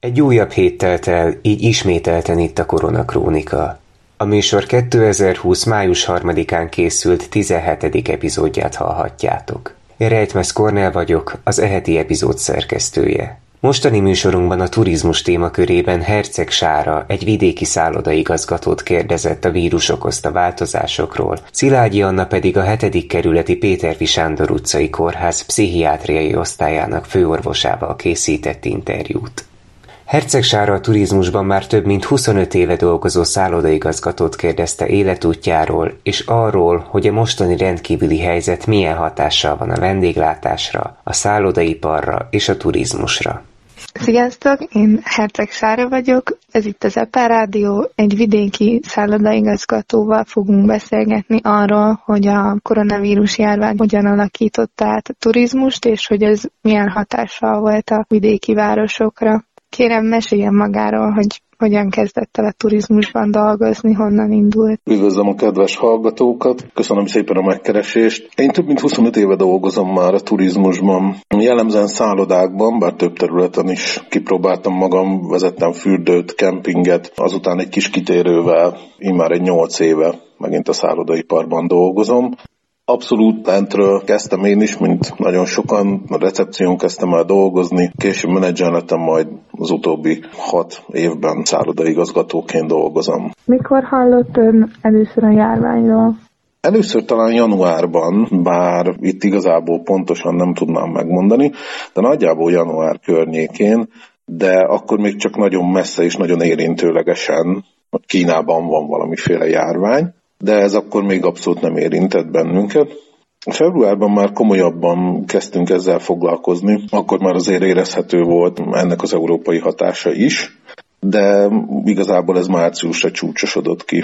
Egy újabb hét telt el, így ismételten itt a Koronakrónika. A műsor 2020. május 3-án készült 17. epizódját hallhatjátok. Rejtmez Kornél vagyok, az eheti epizód szerkesztője. Mostani műsorunkban a turizmus témakörében Herceg Sára, egy vidéki szállodaigazgatót kérdezett a vírus okozta változásokról, Szilágyi Anna pedig a 7. kerületi Péterfi Sándor utcai kórház pszichiátriai osztályának főorvosával készített interjút. Herceg Sára a turizmusban már több mint 25 éve dolgozó szállodaigazgatót kérdezte életútjáról, és arról, hogy a mostani rendkívüli helyzet milyen hatással van a vendéglátásra, a szállodaiparra és a turizmusra. Sziasztok, én Herceg Sára vagyok, ez itt az EPA Rádió, egy vidéki szállodaigazgatóval fogunk beszélgetni arról, hogy a koronavírus járvány hogyan alakította át a turizmust, és hogy ez milyen hatással volt a vidéki városokra. Kérem, meséljen magáról, hogy hogyan kezdett el a turizmusban dolgozni, honnan indult. Üdvözlöm a kedves hallgatókat, köszönöm szépen a megkeresést. Én több mint 25 éve dolgozom már a turizmusban. Jellemzően szállodákban, bár több területen is kipróbáltam magam, vezettem fürdőt, kempinget, azután egy kis kitérővel, immár egy 8 éve megint a szállodaiparban dolgozom. Abszolút lentről kezdtem én is, mint nagyon sokan, a recepción kezdtem el dolgozni, később menedzser lettem, majd az utóbbi 6 évben szállodaigazgatóként dolgozom. Mikor hallott ön először a járványról? Először talán januárban, bár itt igazából pontosan nem tudnám megmondani, de nagyjából január környékén, de akkor még csak nagyon messze és nagyon érintőlegesen, hogy Kínában van valamiféle járvány, de ez akkor még abszolút nem érintett bennünket. Februárban már komolyabban kezdtünk ezzel foglalkozni, akkor már azért érezhető volt ennek az európai hatása is, de igazából ez márciusra csúcsosodott ki.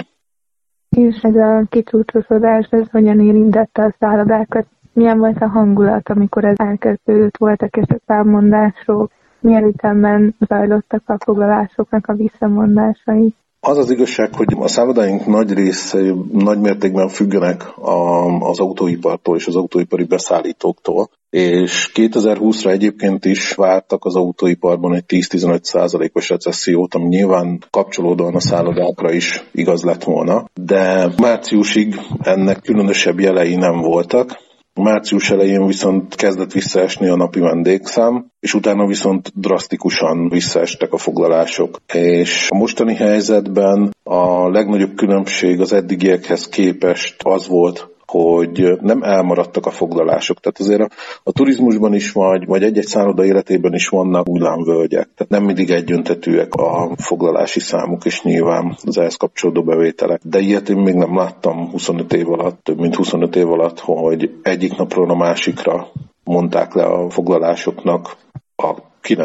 És ez a kicsúcsosodás, ez hogyan érintette a szállodákat? Milyen volt a hangulat, amikor ez elkezdődött? Voltak esetleg mondások? Milyen ütemben zajlottak a foglalásoknak a visszamondásai? Az az igazság, hogy a szállodáink nagy része nagy mértékben függenek az autóipartól és az autóipari beszállítóktól, és 2020-ra egyébként is vártak az autóiparban egy 10-15%-os recessziót, ami nyilván kapcsolódóan a szállodákra is igaz lett volna, de márciusig ennek különösebb jelei nem voltak. Március elején viszont kezdett visszaesni a napi vendégszám, és utána viszont drasztikusan visszaestek a foglalások. És a mostani helyzetben a legnagyobb különbség az eddigiekhez képest az volt, hogy nem elmaradtak a foglalások. Tehát azért a turizmusban is vagy egy-egy szálloda életében is vannak hullámvölgyek. Tehát nem mindig egyöntetűek a foglalási számuk, és nyilván az ehhez kapcsolódó bevételek. De ilyet én még nem láttam 25 év alatt, több mint 25 év alatt, hogy egyik napról a másikra mondták le a foglalásoknak a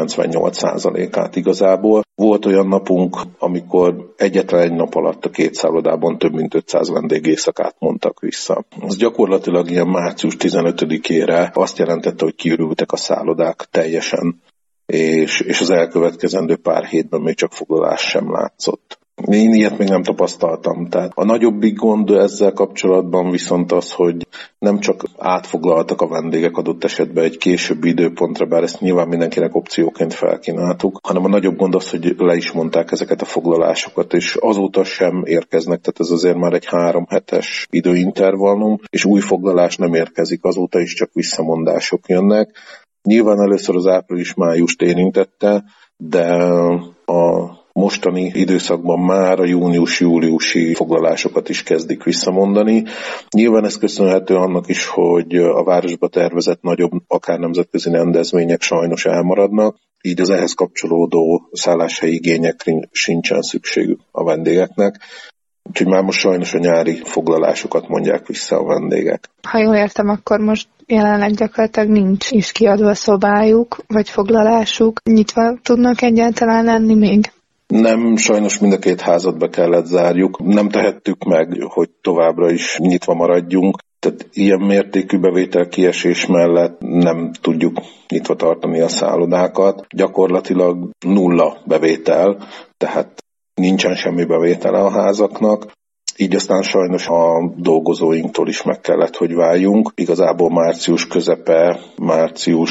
98%-át igazából. Volt olyan napunk, amikor egyetlen egy nap alatt a 2 szállodában több mint 500 vendégészakát mondtak vissza. Ez gyakorlatilag ilyen március 15-ére azt jelentette, hogy kiürültek a szállodák teljesen, és az elkövetkezendő pár hétben még csak foglalás sem látszott. Én ilyet még nem tapasztaltam. Tehát a nagyobbik gond ezzel kapcsolatban viszont az, hogy nem csak átfoglaltak a vendégek adott esetben egy későbbi időpontra, bár ezt nyilván mindenkinek opcióként felkínáltuk, hanem a nagyobb gond az, hogy le is mondták ezeket a foglalásokat, és azóta sem érkeznek, tehát ez azért már egy 3 hetes időintervallum, és új foglalás nem érkezik, azóta is csak visszamondások jönnek. Nyilván először az április-májust érintette, de a mostani időszakban már a június-júliusi foglalásokat is kezdik visszamondani. Nyilván ez köszönhető annak is, hogy a városba tervezett nagyobb, akár nemzetközi rendezvények sajnos elmaradnak, így az ehhez kapcsolódó szálláshelyi igényekre sincsen szükségük a vendégeknek. Úgyhogy már most sajnos a nyári foglalásokat mondják vissza a vendégek. Ha jól értem, akkor most jelenleg gyakorlatilag nincs is kiadva szobájuk, vagy foglalásuk. Nyitva tudnak egyáltalán lenni még? Nem, sajnos mind a 2 házat be kellett zárjuk. Nem tehettük meg, hogy továbbra is nyitva maradjunk. Tehát ilyen mértékű bevételkiesés mellett nem tudjuk nyitva tartani a szállodákat. Gyakorlatilag 0 bevétel, tehát nincsen semmi bevétele a házaknak. Így aztán sajnos a dolgozóinktól is meg kellett, hogy váljunk. Igazából március közepe, március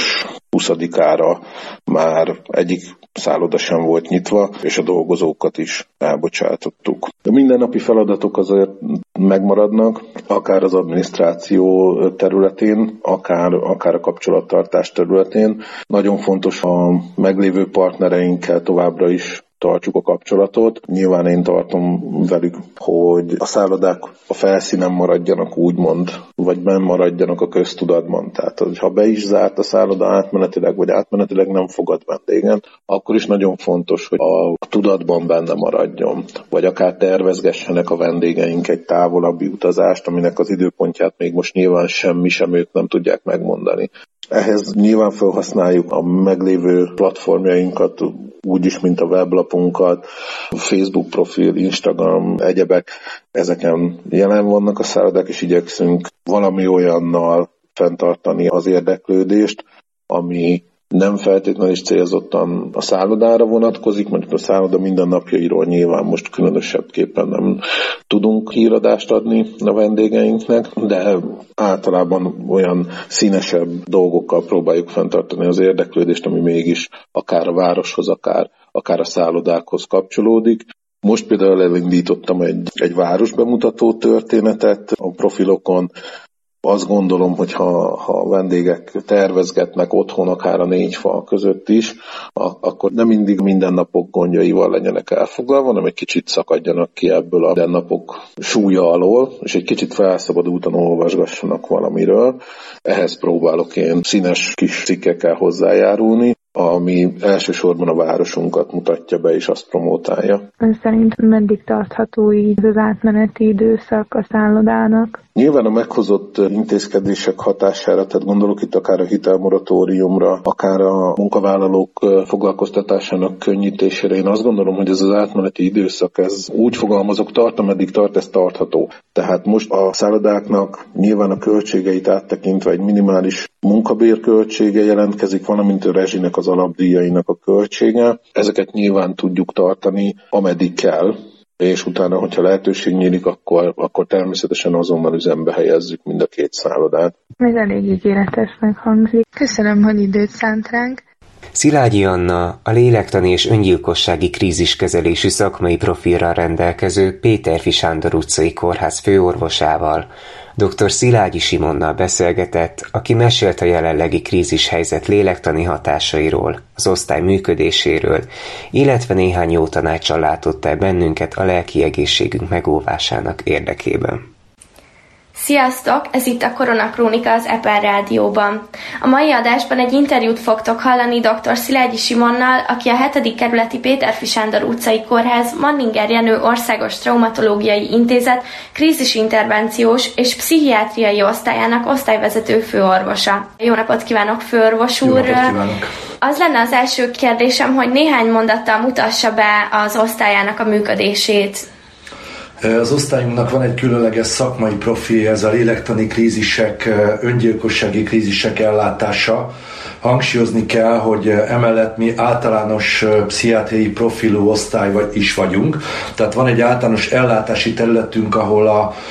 20-ára már egyik szálloda sem volt nyitva, és a dolgozókat is elbocsátottuk. A mindennapi feladatok azért megmaradnak, akár az adminisztráció területén, akár a kapcsolattartás területén. Nagyon fontos a meglévő partnereinkkel továbbra is tartjuk a kapcsolatot. Nyilván én tartom velük, hogy a szállodák a felszínen maradjanak úgymond, vagy benn maradjanak a köztudatban. Tehát, ha be is zárt a szálloda átmenetileg, vagy átmenetileg nem fogad vendégen, akkor is nagyon fontos, hogy a tudatban benne maradjon. Vagy akár tervezgessenek a vendégeink egy távolabbi utazást, aminek az időpontját még most nyilván sem ők nem tudják megmondani. Ehhez nyilván felhasználjuk a meglévő platformjainkat, úgyis, mint a weblapunkat, Facebook profil, Instagram, egyebek, ezeken jelen vannak a szállodák, és igyekszünk valami olyannal fenntartani az érdeklődést, ami nem feltétlenül is célzottan a szállodára vonatkozik, mondjuk a szálloda mindennapjairól nyilván most különösebbképpen nem tudunk híradást adni a vendégeinknek, de általában olyan színesebb dolgokkal próbáljuk fenntartani az érdeklődést, ami mégis akár a városhoz, akár a szállodákhoz kapcsolódik. Most például elindítottam egy városbemutató történetet a profilokon. Azt gondolom, hogy ha a vendégek tervezgetnek otthon, akár a 4 fal között is, akkor nem mindig mindennapok gondjaival legyenek elfoglalva, hanem egy kicsit szakadjanak ki ebből a mindennapok súlya alól, és egy kicsit felszabadultan olvasgassanak valamiről. Ehhez próbálok én színes kis cikkekkel hozzájárulni, ami elsősorban a városunkat mutatja be, és azt promótálja. Ön szerint meddig tartható így az átmeneti időszak a szállodának? Nyilván a meghozott intézkedések hatására, tehát gondolok itt akár a hitelmoratóriumra, akár a munkavállalók foglalkoztatásának könnyítésére. Én azt gondolom, hogy ez az átmeneti időszak, ez úgy fogalmazok, tart, ameddig tart, ez tartható. Tehát most a szállodáknak nyilván a költségeit áttekintve egy minimális munkabérköltsége jelentkezik, valamint a rezsinek, az alapdíjainak a költsége. Ezeket nyilván tudjuk tartani, ameddig kell, és utána, hogyha lehetőség nyílik, akkor természetesen azonnal üzembe helyezzük mind a 2 szállodát. Ez elég ígéretesnek hangzik. Köszönöm, hogy időt szánt ránk. Szilágyi Anna, a lélektani és öngyilkossági kríziskezelésű szakmai profilral rendelkező Péterfi Sándor utcai kórház főorvosával, dr. Szilágyi Simonnal beszélgetett, aki mesélt a jelenlegi krízishelyzet lélektani hatásairól, az osztály működéséről, illetve néhány jó tanáccsal látott el bennünket a lelki egészségünk megóvásának érdekében. Sziasztok! Ez itt a Koronakrónika az EPR Rádióban. A mai adásban egy interjút fogtok hallani dr. Szilágyi Simonnal, aki a 7. kerületi Péterfi Sándor utcai kórház Manninger Jenő Országos Traumatológiai Intézet krízisintervenciós és pszichiátriai osztályának osztályvezető főorvosa. Jó napot kívánok, főorvos úr! Jó napot kívánok! Az lenne az első kérdésem, hogy néhány mondattal mutassa be az osztályának a működését. Az osztályunknak van egy különleges szakmai profilja, ez a lélektani krízisek, öngyilkossági krízisek ellátása. Hangsúlyozni kell, hogy emellett mi általános pszichiátriai profilú osztály is vagyunk. Tehát van egy általános ellátási területünk, ahol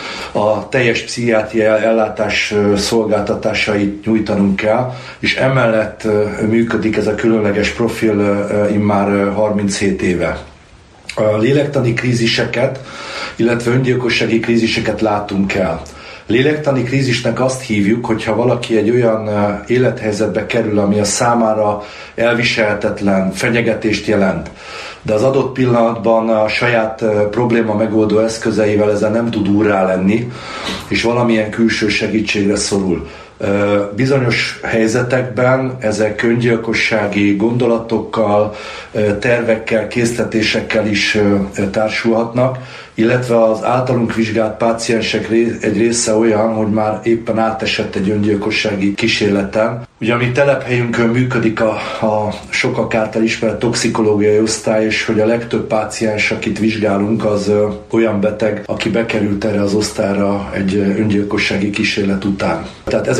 a teljes pszichiátriai ellátás szolgáltatásait nyújtanunk kell, és emellett működik ez a különleges profil immár 37 éve. A lélektani kríziseket, illetve öngyilkossági kríziseket látunk el. Lélektani krízisnek azt hívjuk, hogyha valaki egy olyan élethelyzetbe kerül, ami a számára elviselhetetlen, fenyegetést jelent, de az adott pillanatban a saját probléma megoldó eszközeivel ezen nem tud úrrá lenni, és valamilyen külső segítségre szorul. Bizonyos helyzetekben ezek öngyilkossági gondolatokkal, tervekkel, készletésekkel is társulhatnak, illetve az általunk vizsgált páciensek egy része olyan, hogy már éppen átesett egy öngyilkossági kísérleten. Ugye a mi telephelyünkön működik a sokak által ismert toxikológiai osztály, és hogy a legtöbb páciens, akit vizsgálunk, az olyan beteg, aki bekerült erre az osztályra egy öngyilkossági kísérlet után. Tehát ezeket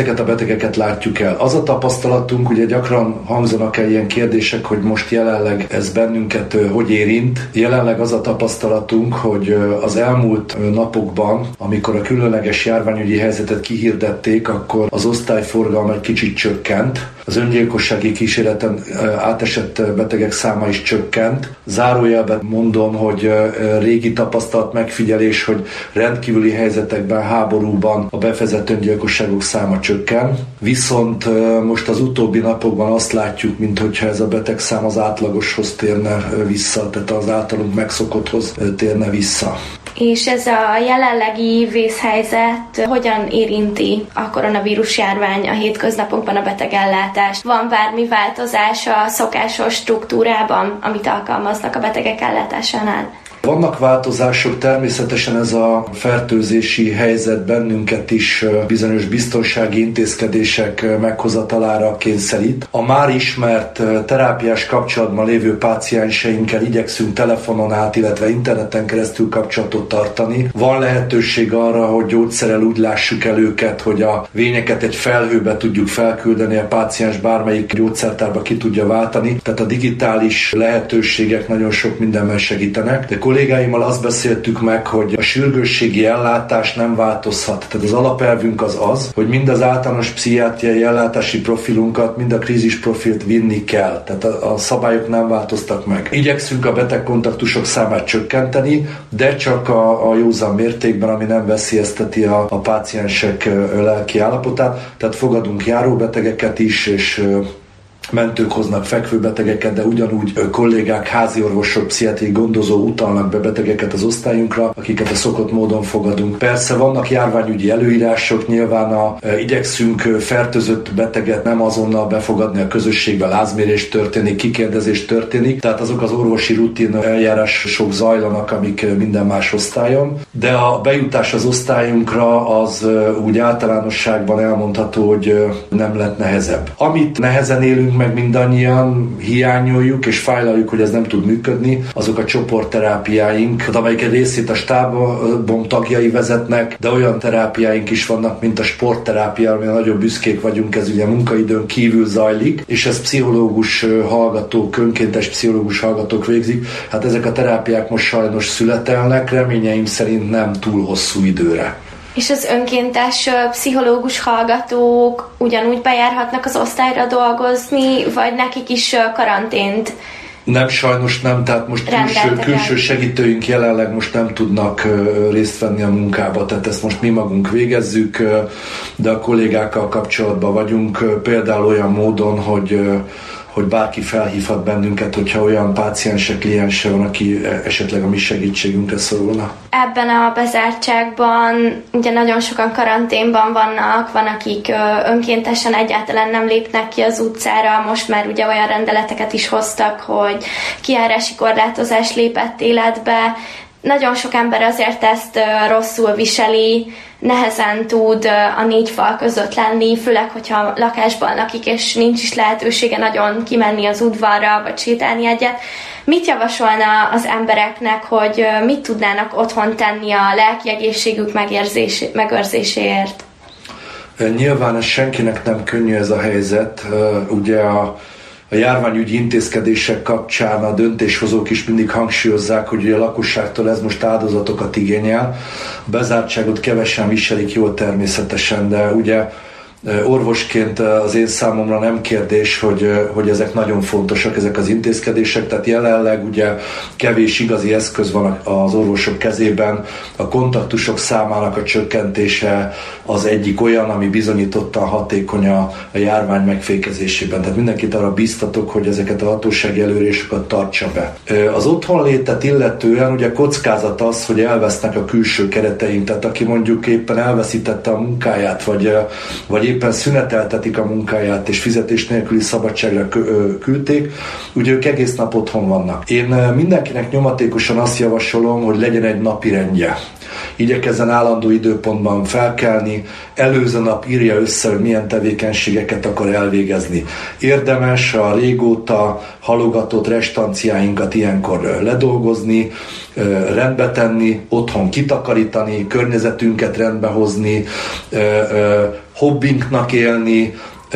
ezeket a betegeket látjuk el. Az a tapasztalatunk, ugye gyakran hangzanak el ilyen kérdések, hogy most jelenleg ez bennünket hogy érint. Jelenleg az a tapasztalatunk, hogy az elmúlt napokban, amikor a különleges járványügyi helyzetet kihirdették, akkor az osztályforgalma egy kicsit csökkent. Az öngyilkossági kísérleten átesett betegek száma is csökkent. Zárójelben mondom, hogy régi tapasztalat megfigyelés, hogy rendkívüli helyzetekben, háborúban a befejezett öngyilkosságok száma csökken. Viszont most az utóbbi napokban azt látjuk, minthogyha ez a betegszám az átlagoshoz térne vissza, tehát az általunk megszokotthoz térne vissza. És ez a jelenlegi vészhelyzet hogyan érinti a koronavírus járvány a hétköznapokban a betegellátást? Van bármi változás a szokásos struktúrában, amit alkalmaznak a betegek ellátásánál? Vannak változások, természetesen ez a fertőzési helyzet bennünket is bizonyos biztonsági intézkedések meghozatalára kényszerít. A már ismert terápiás kapcsolatban lévő pácienseinkkel igyekszünk telefonon át, illetve interneten keresztül kapcsolatot tartani. Van lehetőség arra, hogy gyógyszerrel úgy lássuk el őket, hogy a vényeket egy felhőbe tudjuk felküldeni, a páciens bármelyik gyógyszertárba ki tudja váltani. Tehát a digitális lehetőségek nagyon sok mindenben segítenek, de kollégáimmal azt beszéltük meg, hogy a sürgősségi ellátás nem változhat. Tehát az alapelvünk az, hogy mind az általános pszichiátriai ellátási profilunkat, mind a krízis profilt vinni kell. Tehát a szabályok nem változtak meg. Igyekszünk a betegkontaktusok számát csökkenteni, de csak a józan mértékben, ami nem veszélyezteti a páciensek lelki állapotát. Tehát fogadunk járóbetegeket is, és mentők hoznak fekvőbetegeket, de ugyanúgy kollégák, háziorvosok, pszichiátriai gondozó utalnak be betegeket az osztályunkra, akiket a szokott módon fogadunk. Persze vannak járványügyi előírások, nyilván igyekszünk fertőzött beteget nem azonnal befogadni a közösségbe, lázmérés történik, kikérdezés történik, tehát azok az orvosi rutin eljárások zajlanak, amik minden más osztályon, de a bejutás az osztályunkra az úgy általánosságban elmondható, hogy nem lett nehezebb. Amit nehezen élünk meg mindannyian, hiányoljuk és fájlaljuk, hogy ez nem tud működni, azok a csoportterápiáink, amelyik egy részét a stábom tagjai vezetnek, de olyan terápiáink is vannak, mint a sportterápia, amire nagyon büszkék vagyunk, ez ugye munkaidőn kívül zajlik, és ezt pszichológus hallgatók, önkéntes pszichológus hallgatók végzik. Hát ezek a terápiák most sajnos születelnek, reményeim szerint nem túl hosszú időre. És az önkéntes pszichológus hallgatók ugyanúgy bejárhatnak az osztályra dolgozni, vagy nekik is karantént? Nem, sajnos nem, tehát most külső segítőink jelenleg most nem tudnak részt venni a munkába, tehát ezt most mi magunk végezzük, de a kollégákkal kapcsolatban vagyunk, például olyan módon, hogy bárki felhívhat bennünket, hogyha olyan páciense, kliense van, aki esetleg a mi segítségünkre szorulna. Ebben a bezártságban ugye nagyon sokan karanténban vannak, van akik önkéntesen egyáltalán nem lépnek ki az utcára, most már ugye olyan rendeleteket is hoztak, hogy kijárási korlátozás lépett életbe. Nagyon sok ember azért ezt rosszul viseli, nehezen tud a négy fal között lenni, főleg, hogyha lakásban lakik, és nincs is lehetősége nagyon kimenni az udvarra, vagy sétálni egyet. Mit javasolna az embereknek, hogy mit tudnának otthon tenni a lelki egészségük megőrzéséért? Nyilván ez senkinek nem könnyű ez a helyzet. Ugye a járványügyi intézkedések kapcsán a döntéshozók is mindig hangsúlyozzák, hogy a lakosságtól ez most áldozatokat igényel. A bezártságot kevesen viselik jól természetesen, de ugye orvosként az én számomra nem kérdés, hogy ezek nagyon fontosak, ezek az intézkedések, tehát jelenleg ugye kevés igazi eszköz van az orvosok kezében, a kontaktusok számának a csökkentése az egyik olyan, ami bizonyítottan hatékony a járvány megfékezésében. Tehát mindenkit arra bíztatok, hogy ezeket a hatósági előírásokat tartsa be. Az otthonlétet illetően ugye kockázat az, hogy elvesznek a külső kereteink, tehát aki mondjuk éppen elveszítette a munkáját, vagy éppen szüneteltetik a munkáját, és fizetés nélküli szabadságra küldték, ugye ők egész nap otthon vannak. Én mindenkinek nyomatékosan azt javasolom, hogy legyen egy napirendje. Igyekezzen állandó időpontban felkelni, előző nap írja össze, hogy milyen tevékenységeket akar elvégezni. Érdemes a régóta halogatott restanciáinkat ilyenkor ledolgozni, rendbe tenni, otthon kitakarítani, környezetünket rendbe hozni, hobbinknak élni.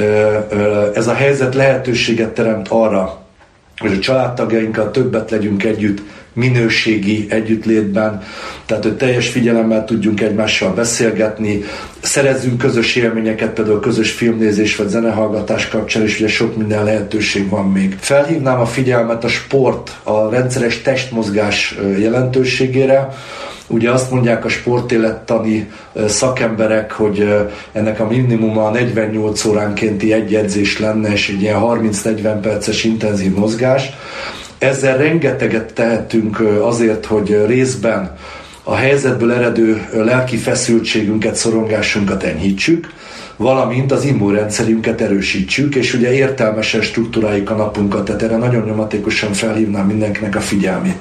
Ez a helyzet lehetőséget teremt arra, hogy a családtagjainkkal többet legyünk együtt, minőségi együttlétben, tehát hogy teljes figyelemmel tudjunk egymással beszélgetni, szerezzünk közös élményeket, például közös filmnézés vagy zenehallgatás kapcsán, és ugye sok minden lehetőség van még. Felhívnám a figyelmet a sport, a rendszeres testmozgás jelentőségére. Ugye azt mondják a sportélettani szakemberek, hogy ennek a minimuma 48 óránkénti egy edzés lenne, és egy ilyen 30-40 perces intenzív mozgás. Ezzel rengeteget tehetünk azért, hogy részben a helyzetből eredő lelki feszültségünket, szorongásunkat enyhítsük, valamint az immunrendszerünket erősítsük, és ugye értelmesen struktúráljuk a napunkat, tehát erre nagyon nyomatékosan felhívnám mindenkinek a figyelmét.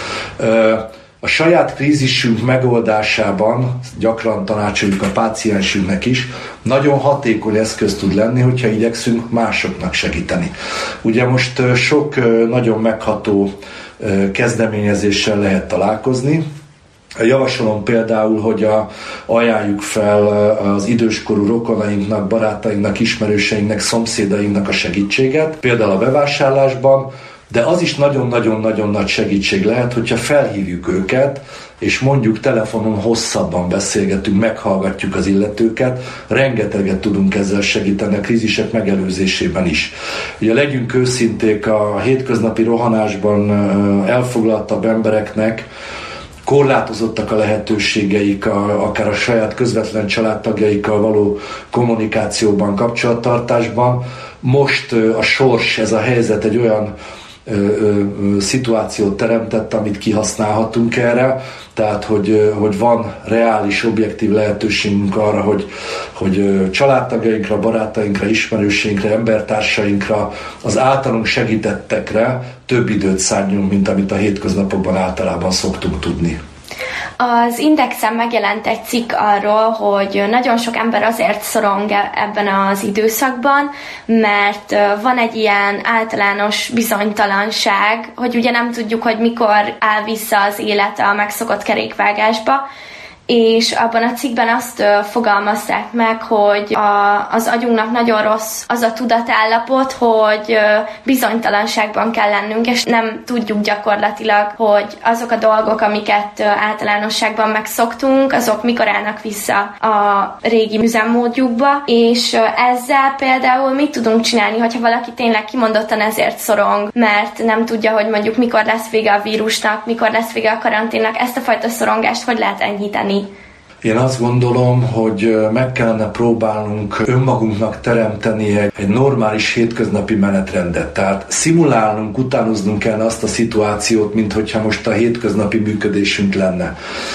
A saját krízisünk megoldásában, gyakran tanácsoljuk a páciensünknek is, nagyon hatékony eszköz tud lenni, hogyha igyekszünk másoknak segíteni. Ugye most sok nagyon megható kezdeményezéssel lehet találkozni. Javasolom például, hogy ajánljuk fel az időskorú rokonainknak, barátainknak, ismerőseinknek, szomszédainknak a segítséget, például a bevásárlásban, de az is nagyon-nagyon-nagyon nagy segítség lehet, hogyha felhívjuk őket, és mondjuk telefonon hosszabban beszélgetünk, meghallgatjuk az illetőket, rengeteget tudunk ezzel segíteni a krízisek megelőzésében is. Ugye legyünk őszinték, a hétköznapi rohanásban elfoglaltabb embereknek korlátozottak a lehetőségeik, akár a saját közvetlen családtagjaikkal való kommunikációban, kapcsolattartásban. Most a sors, ez a helyzet egy olyan szituációt teremtett, amit kihasználhatunk erre, tehát hogy van reális, objektív lehetőségünk arra, hogy családtagjainkra, barátainkra, ismerőseinkre, embertársainkra, az általunk segítettekre több időt szálljunk, mint amit a hétköznapokban általában szoktunk tudni. Az Indexen megjelent egy cikk arról, hogy nagyon sok ember azért szorong ebben az időszakban, mert van egy ilyen általános bizonytalanság, hogy ugye nem tudjuk, hogy mikor áll vissza az élet a megszokott kerékvágásba, és abban a cikkben azt fogalmazták meg, hogy az agyunknak nagyon rossz az a tudatállapot, hogy bizonytalanságban kell lennünk, és nem tudjuk gyakorlatilag, hogy azok a dolgok, amiket általánosságban megszoktunk, azok mikor állnak vissza a régi üzemmódjukba, és ezzel például mit tudunk csinálni, hogyha valaki tényleg kimondottan ezért szorong, mert nem tudja, hogy mondjuk mikor lesz vége a vírusnak, mikor lesz vége a karanténnak, ezt a fajta szorongást hogy lehet enyhíteni? Én azt gondolom, hogy meg kellene próbálnunk önmagunknak teremteni egy normális hétköznapi menetrendet. Tehát szimulálnunk, utánoznunk kellene azt a szituációt, mint hogyha most a hétköznapi működésünk lenne.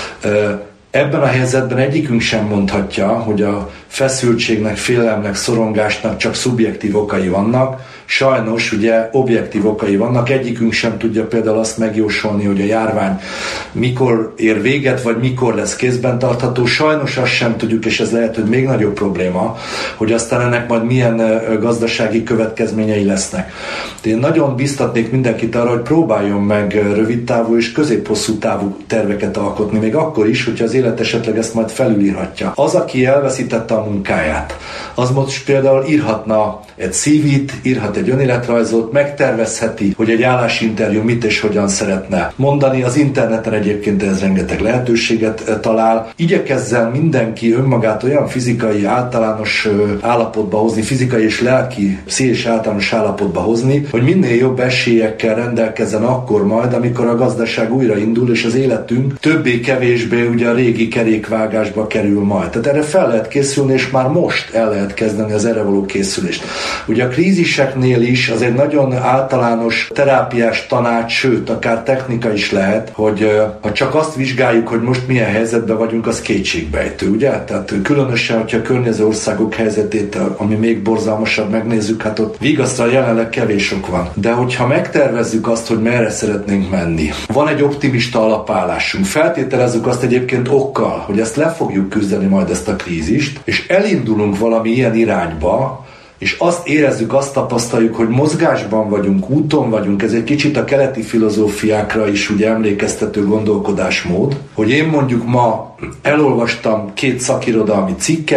Ebben a helyzetben egyikünk sem mondhatja, hogy a feszültségnek, félelemnek, szorongásnak csak szubjektív okai vannak. Sajnos ugye objektív okai vannak, egyikünk sem tudja például azt megjósolni, hogy a járvány mikor ér véget, vagy mikor lesz kézben tartható. Sajnos azt sem tudjuk, és ez lehet, hogy még nagyobb probléma, hogy aztán ennek majd milyen gazdasági következményei lesznek. De én nagyon biztatnék mindenkit arra, hogy próbáljon meg rövidtávú és közép-hosszú távú terveket alkotni, még akkor is, hogyha az élet esetleg ezt majd felülírhatja. Az, aki elveszítette a munkáját, az most például írhatna egy CV-t, írhat egy önéletrajzot, megtervezheti, hogy egy állásinterjú mit és hogyan szeretne mondani. Az interneten egyébként ez rengeteg lehetőséget talál. Igyekezzen mindenki önmagát olyan fizikai általános állapotba hozni, fizikai és lelki, pszichés általános állapotba hozni, hogy minél jobb esélyekkel rendelkezzen akkor majd, amikor a gazdaság újraindul, és az életünk többé-kevésbé ugye a régi kerékvágásba kerül majd. Tehát erre fel lehet készülni, és már most el lehet kezdeni az erre való készülést. Ugye a kríziseknél is az egy nagyon általános terápiás tanács, sőt, akár technika is lehet, hogy ha csak azt vizsgáljuk, hogy most milyen helyzetben vagyunk, az kétségbejtő, ugye? Tehát különösen, hogyha a környező országok helyzetét, ami még borzalmasabb, megnézzük, hát ott vigasztal jelenleg kevés ok van. De hogyha megtervezzük azt, hogy merre szeretnénk menni, van egy optimista alapállásunk, feltételezzük azt egyébként okkal, hogy ezt le fogjuk küzdeni majd ezt a krízist, és elindulunk valami ilyen irányba, és azt érezzük, azt tapasztaljuk, hogy mozgásban vagyunk, úton vagyunk, ez egy kicsit a keleti filozófiákra is ugye emlékeztető gondolkodásmód, hogy én mondjuk ma elolvastam 2 szakirodalmi cikket,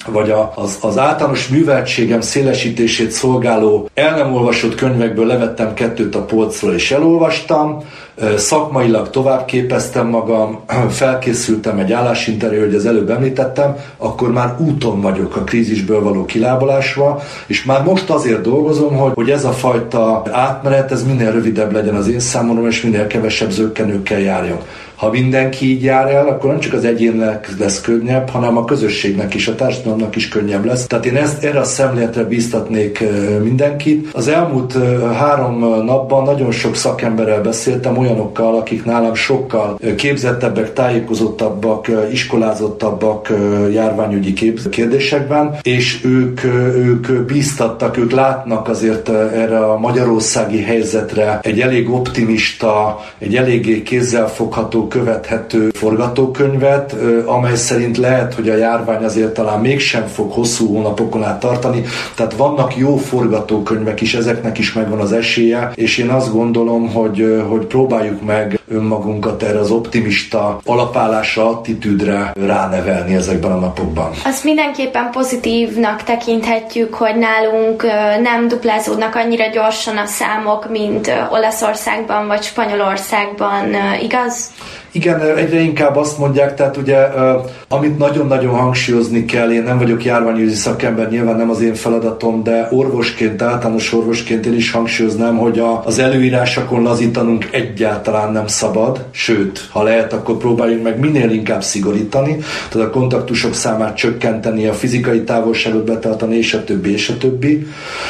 vagy az általános műveltségem szélesítését szolgáló el nem olvasott könyvekből levettem 2 a polcról és elolvastam, szakmailag továbbképeztem magam, felkészültem egy állásinterjúra, hogy az előbb említettem, akkor már úton vagyok a krízisből való kilábalásra, és már most azért dolgozom, hogy ez a fajta átmenet, ez minél rövidebb legyen az én számomra, és minél kevesebb zökkenőkkel járjon. Ha mindenki így jár el, akkor nem csak az egyénnek lesz könnyebb, hanem a közösségnek is, a társadalomnak is könnyebb lesz. Tehát én erre a szemléletre bíztatnék mindenkit. Az elmúlt 3 napban nagyon sok szakemberrel beszéltem, olyanokkal, akik nálam sokkal képzettebbek, tájékozottabbak, iskolázottabbak járványügyi kérdésekben, és ők bíztattak, ők látnak azért erre a magyarországi helyzetre egy elég optimista, egy eléggé kézzelfogható, követhető forgatókönyvet, amely szerint lehet, hogy a járvány azért talán mégsem fog hosszú hónapokon át tartani. Tehát vannak jó forgatókönyvek is, ezeknek is megvan az esélye, és én azt gondolom, hogy próbáljuk meg önmagunkat erre az optimista alapállásra, attitűdre ránevelni ezekben a napokban. Azt mindenképpen pozitívnak tekinthetjük, hogy nálunk nem duplázódnak annyira gyorsan a számok, mint Olaszországban vagy Spanyolországban, igaz? Igen, egyre inkább azt mondják, tehát ugye, amit nagyon-nagyon hangsúlyozni kell, én nem vagyok járványügyi szakember, nyilván nem az én feladatom, de orvosként, általános orvosként én is hangsúlyoznám, hogy az előírásokon lazítanunk egyáltalán nem szabad, sőt, ha lehet, akkor próbáljuk meg minél inkább szigorítani, tehát a kontaktusok számát csökkenteni, a fizikai távolságot betartani, és a többi, és a többi.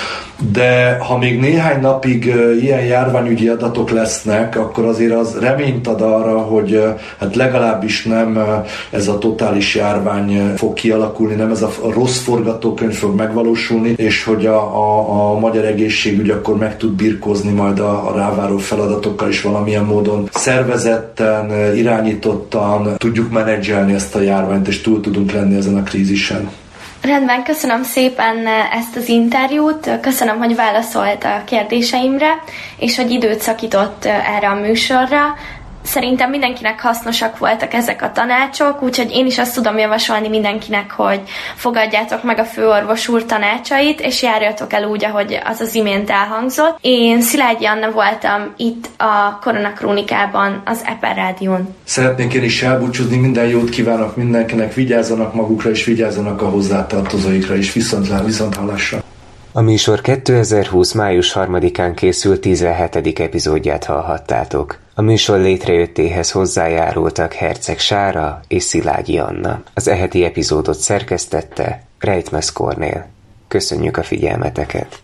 De ha még néhány napig ilyen járványügyi adatok lesznek, akkor azért az reményt ad arra, hogy hát legalábbis nem ez a totális járvány fog kialakulni, nem ez a rossz forgatókönyv fog megvalósulni, és hogy a magyar egészségügy akkor meg tud birkózni majd a ráváró feladatokkal is valamilyen módon szervezetten, irányítottan tudjuk menedzselni ezt a járványt, és túl tudunk lenni ezen a krízisen. Rendben, köszönöm szépen ezt az interjút, köszönöm, hogy válaszolt a kérdéseimre, és hogy időt szakított erre a műsorra. Szerintem mindenkinek hasznosak voltak ezek a tanácsok, úgyhogy én is azt tudom javasolni mindenkinek, hogy fogadjátok meg a főorvos úr tanácsait, és járjatok el úgy, ahogy az imént elhangzott. Én Szilágyi Anna voltam itt a Koronakrónikában, az Eper Rádión. Szeretnék én is elbúcsúzni, minden jót kívánok mindenkinek, vigyázzanak magukra, és vigyázzanak a hozzátartozóikra is. Viszonthallásra. A műsor 2020. május 3-án készült 17. epizódját hallhattátok. A műsor létrejöttéhez hozzájárultak Herceg Sára és Szilágyi Anna. Az eheti epizódot szerkesztette Rejtmez Kornél. Köszönjük a figyelmeteket!